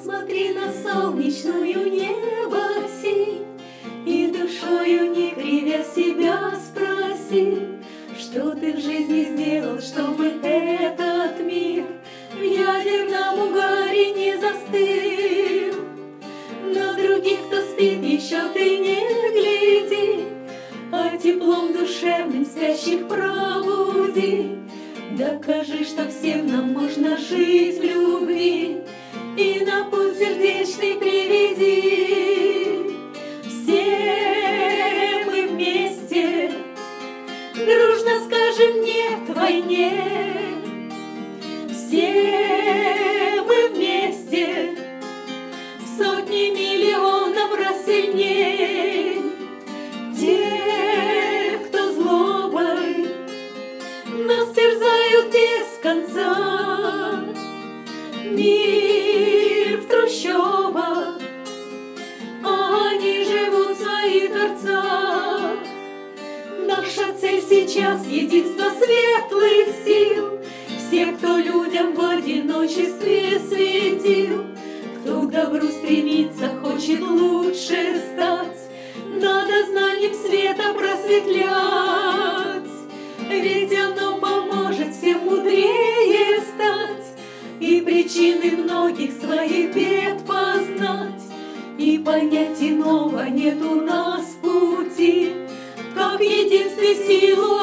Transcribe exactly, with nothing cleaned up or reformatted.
Посмотри на солнечную небо синь и душою не кривя себя спроси, что ты в жизни сделал, чтобы этот мир в ядерном угаре не застыл. На других, кто спит, еще ты не гляди, а теплом душевным спящих пробуди. Докажи, что всем нам можно жить в любви, и на путь сердечный приведи. Все мы вместе дружно скажем нет войне. Все мы вместе в сотни миллионов раз сильней. Те, кто злобой нас терзают без конца, мир в трущобах, а они живут в своих дворцах. Наша цель сейчас — единство светлых сил, все, кто людям в одиночестве светил, кто к добру стремится, хочет лучше стать, надо знанием света просветлять, ведь оно поможет всем мудрее стать и причины многих своих бед познать, и понять иного нет у нас пути, как в единстве силу